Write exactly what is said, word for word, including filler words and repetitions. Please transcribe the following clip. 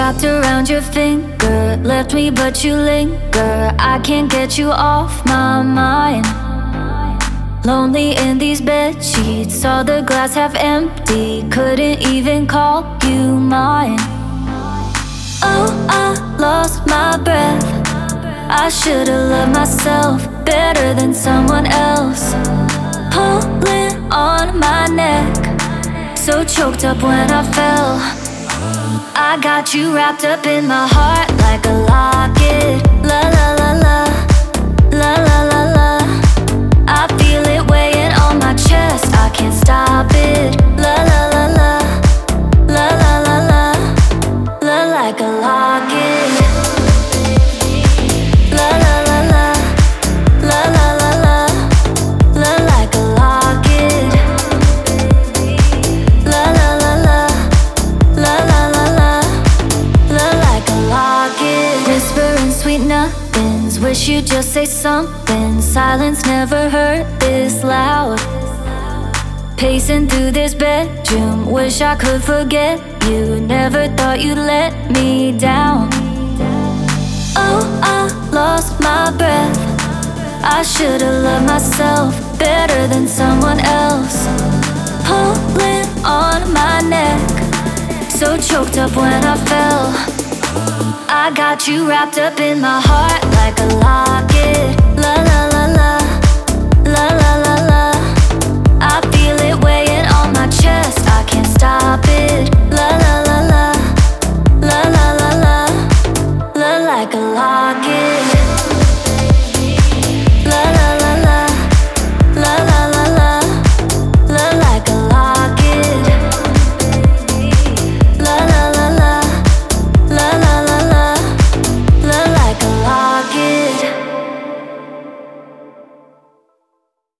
wrapped around your finger, left me but you linger. I can't get you off my mind. Lonely in these bed sheets, saw the glass half empty, couldn't even call you mine. Oh, I lost my breath. I should've loved myself better than someone else. Pulling on my neck, so choked up when I fell. I got you wrapped up in my heart like a locket. La la la la, la la la la. I feel it weighing on my chest, I can't stop it. La la la la, la la la la, la like a locket. La la la la, la la la la, la like a locket. La la la la, la la la la, la like a locket. Whispering sweet nothings, wish you'd just say something. Silence never heard this loud. Pacing through this bedroom, wish I could forget you. Never thought you'd let me down. Oh, I lost my breath. I should've loved myself better than someone else. Pulling on my neck, so choked up when I fell. I got you wrapped up in my heart like a locket.